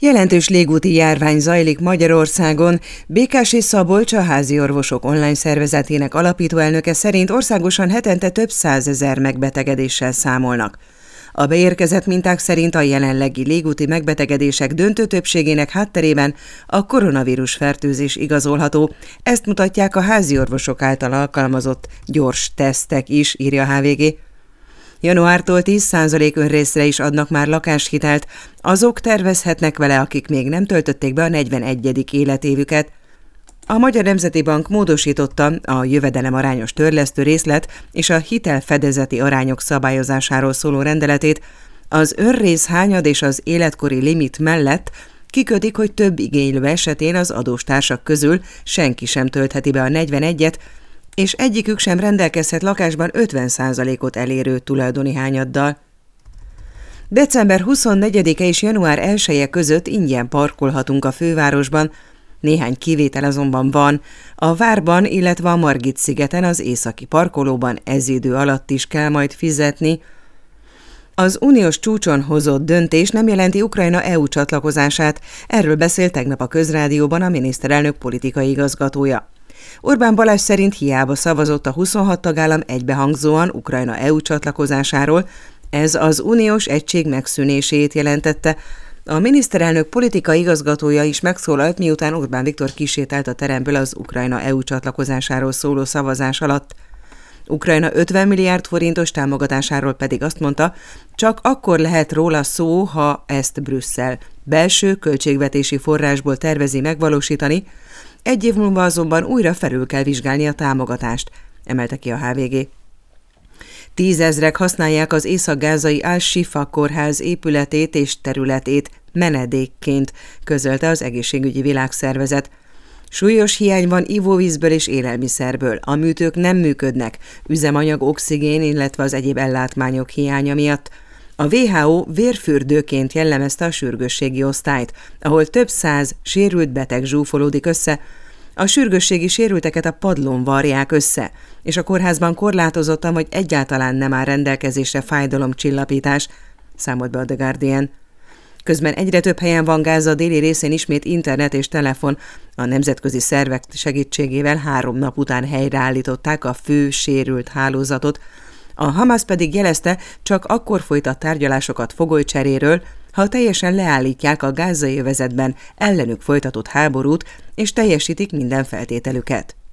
Jelentős légúti járvány zajlik Magyarországon. Békási Szabolcs, a házi orvosok online szervezetének alapítóelnöke szerint országosan hetente több százezer megbetegedéssel számolnak. A beérkezett minták szerint a jelenlegi légúti megbetegedések döntő többségének hátterében a koronavírus fertőzés igazolható. Ezt mutatják a házi orvosok által alkalmazott gyors tesztek is, írja a HVG. Januártól 10% önrészre is adnak már lakáshitelt, azok tervezhetnek vele, akik még nem töltötték be a 41. életévüket. A Magyar Nemzeti Bank módosította a jövedelemarányos törlesztő részlet és a hitelfedezeti arányok szabályozásáról szóló rendeletét. Az önrész hányad és az életkori limit mellett kikötik, hogy több igénylő esetén az adóstársak közül senki sem töltheti be a 41-et, és egyikük sem rendelkezhet lakásban 50%-ot elérő tulajdoni hányaddal. December 24-e és január 1-e között ingyen parkolhatunk a fővárosban, néhány kivétel azonban van. A Várban, illetve a Margit-szigeten az északi parkolóban ez idő alatt is kell majd fizetni. Az uniós csúcson hozott döntés nem jelenti Ukrajna EU csatlakozását, erről beszélt tegnap a Közrádióban a miniszterelnök politikai igazgatója. Orbán Balázs szerint hiába szavazott a 26 tagállam egybehangzóan Ukrajna EU csatlakozásáról, ez az uniós egység megszűnését jelentette. A miniszterelnök politikai igazgatója is megszólalt, miután Orbán Viktor kisétált a teremből az Ukrajna EU csatlakozásáról szóló szavazás alatt. Ukrajna 50 milliárd forintos támogatásáról pedig azt mondta, csak akkor lehet róla szó, ha ezt Brüsszel belső költségvetési forrásból tervezi megvalósítani, egy év múlva azonban újra felül kell vizsgálni a támogatást, emelte ki a HVG. 10 000 használják az észak-gázai Al-Shifa kórház épületét és területét menedékként, közölte az Egészségügyi Világszervezet. Súlyos hiány van ivóvízből és élelmiszerből, a műtők nem működnek, üzemanyag, oxigén, illetve az egyéb ellátmányok hiánya miatt. A WHO vérfürdőként jellemezte a sürgősségi osztályt, ahol több száz sérült beteg zsúfolódik össze. A sürgősségi sérülteket a padlón varják össze, és a kórházban korlátozottan vagy egyáltalán nem áll rendelkezésre fájdalomcsillapítás, számolt be a The Guardian. Közben egyre több helyen van Gáza déli részén ismét internet és telefon. A nemzetközi szervek segítségével 3 nap után helyreállították a fő sérült hálózatot. A Hamász pedig jelezte, csak akkor folytat tárgyalásokat fogolycseréről, ha teljesen leállítják a gázai övezetben ellenük folytatott háborút, és teljesítik minden feltételüket.